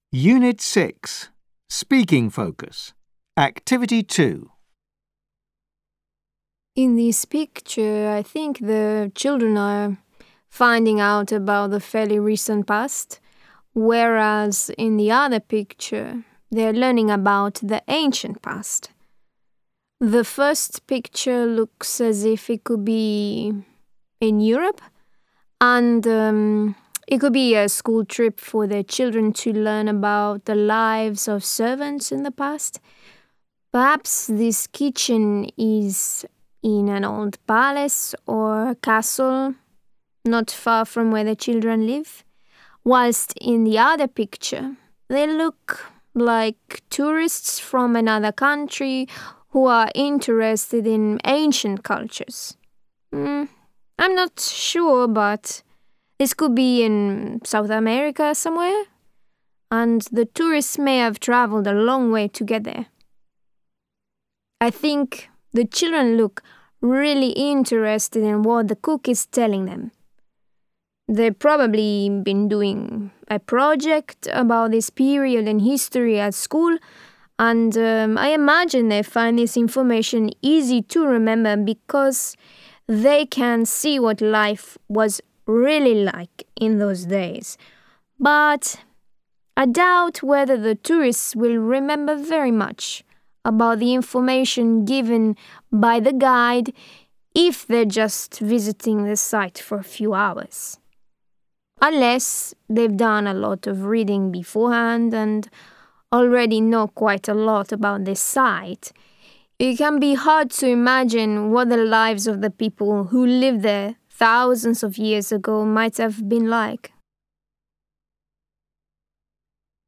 Unit 6. Speaking Focus. Activity 2. In this picture, I think the children are finding out about the fairly recent past, whereas in the other picture, they're learning about the ancient past. The first picture looks as if it could be in Europe, and it could be a school trip for the children to learn about the lives of servants in the past. Perhaps this kitchen is in an old palace or castle not far from where the children live, whilst in the other picture they look like tourists from another country who are interested in ancient cultures. I'm not sure, but this could be in South America somewhere, and the tourists may have traveled a long way to get there. I think the children look really interested in what the cook is telling them. They've probably been doing a project about this period in history at school, and I imagine they find this information easy to remember because they can see what life was really like in those days. But I doubt whether the tourists will remember very much about the information given by the guide if they're just visiting the site for a few hours. Unless they've done a lot of reading beforehand and already know quite a lot about this site, it can be hard to imagine what the lives of the people who lived there thousands of years ago might have been like.